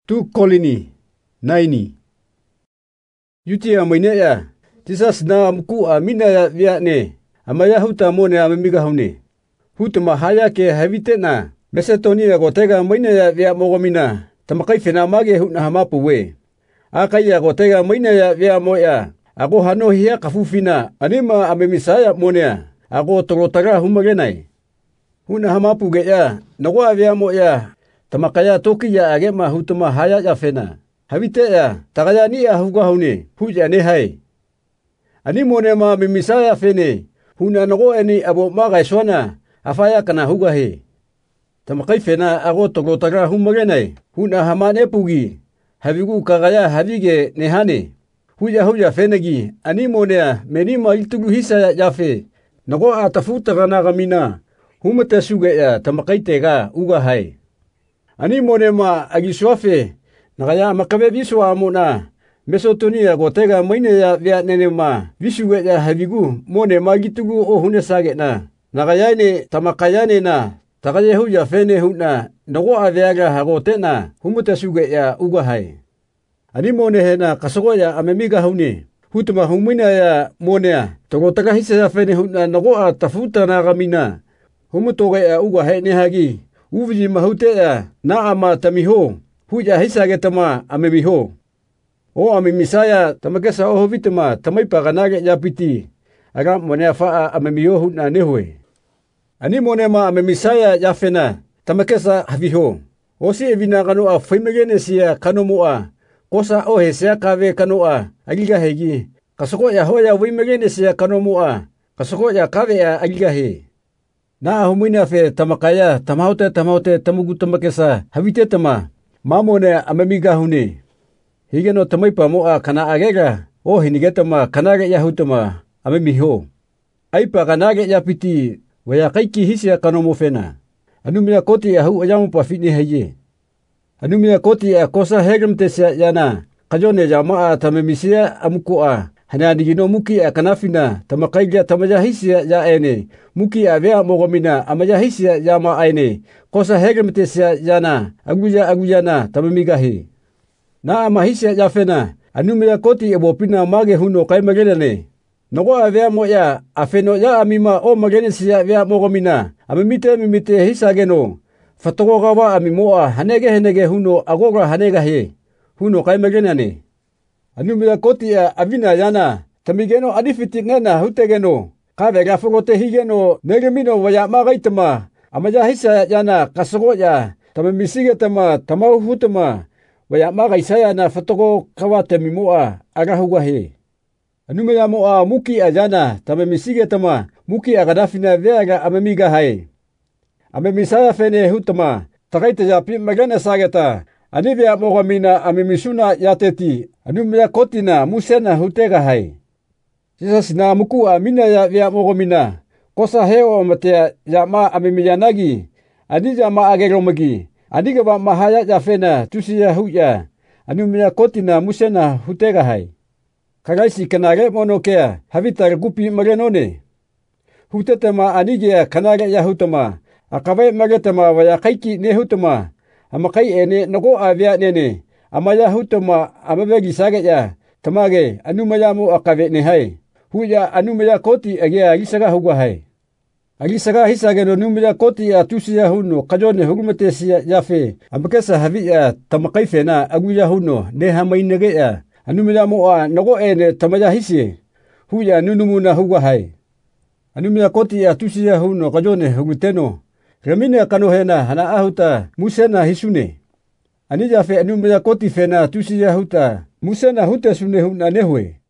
Tu Kolini naini. Yutia mainea tisas na mku amina ya viane amaya huta mone amemiga hune. Hutama haya ke havitena Mesetonia gotega mainea via mogomina tamakai fena mage hutna hamapu we. Akaya gotega mainea via moya ako hano hiya kafufina anima amemisaya monea ako torotaga humagenai. Hutna hamapu geya nagoa via moya tamakaya toki ya agema hutama haya ya fena. Havite ya tagaya ni ya huga hune huja ne hai. Ani mone ma memisaya fene huna nago eni abo magai swana afaya kana huga he. Tamakai fena ako torotaga humagenai huna hamane pugi havigu kagaya havige nehane. Huja fenegi ani monea menima iltugu hisa ya fe nago atafuta gana gamina humate suge ya tamakai tega uga hai. Ani monema agiswafe nagaya makabe viswa mona Mesotonia gotega maine ya via nenema visuge ya havigu mone magitugu o hune sage na nagaya ne tamakayane na tagaye huja fene huna nago aveaga hagotena humate suge ya uga hai. Ani mone hena kasogo ya amemiga hune hutuma humina ya monea togotaka hisa ya fene huna nago atafuta na gamina humutoga ya uga hai ne hagi uvi mahute ya na ama tamiho huja hisa getama amemiho. O amemisaya tamakesa o vitama tamai paganage ya piti aga monea faa amemiho huna nehwe. Ani monema amemisaya ya fena tamakesa haviho. Osi evina kanoa faimegene siya kanomoa kosa o hesea kave kanoa agiga hegi kasoko ya hoya wimegene siya kanomoa kasoko ya kave ya agiga he. Na humina fe tamakaya tamahote tamugu tamakesa havite tama mamone amemiga hune. Higeno tamaipa moa kana agega o hinigetama kanage ya hutama amemiho. Aipa kanage ya piti waya kaiki hisia kanomo fena. Anumia koti ya hu ayamu pa fitni heye. Anumia koti ya kosa hegem tesia yana kajone jamaa tamemisia amukoa. Hana digino muki ya kanafina tamakaiga tamaya hisia ya ene muki ya vea mogomina amaya hisia ya ma aine kosa hegem tesia yana aguyana tamemigahi. Na ama hisia ya fena anumia koti ebopina mage huno kai magenane. Nago avea moya afeno ya amima o magenesia vea mogomina amimite hisa geno. Fatogo gawa amimoa hanege huno agoga hanega he huno kai magenane. Anumia koti ya avina yana tamigeno adifiti nena hutegeno kave gafogote higeno negemino waya magaitama amaya hisa yana kasogo ya tamamisige tama tamau hutama waya magaisaya na fatogo kawate mimoa agahuga he. Anumia moa muki ajana tamamisige tama muki agadafina veaga amemiga hai. Amemisaya fene hutama tagaite japi magana sageta anivea mogamina amemisuna yateti anumia kotina musena hutega hai. Jesus na muku amina ya vea mogomina kosa heo matea jama amemiyanagi anija ma ageromagi adiga ba mahaya ya fena tusiya huya anumia kotina musena hutega hai. Kagaisi kanage monokea havita gupi magenone hutetema anige kanage ya hutama akabai magetama waya kaiki ne hutama amakai ene nago avia nene amaya hutama amabegi sage ya tamage anumaya mo akave ne hai huya anumaya koti agia agisaga huga hai agisaga hisage no numaya koti ya tusiya huno kajone hugumete siya yafe amakesa havia tamakai fena aguya huno ne hamainege ya anumaya mo nago ene tamaya hisi huya nunumuna huga hai anumaya koti ya tusiya huno kajone huguteno Ramine kanohena hana ahuta musena hisune. Anija fe anumia koti fena tusiya huta musena huta sune huna nehwe.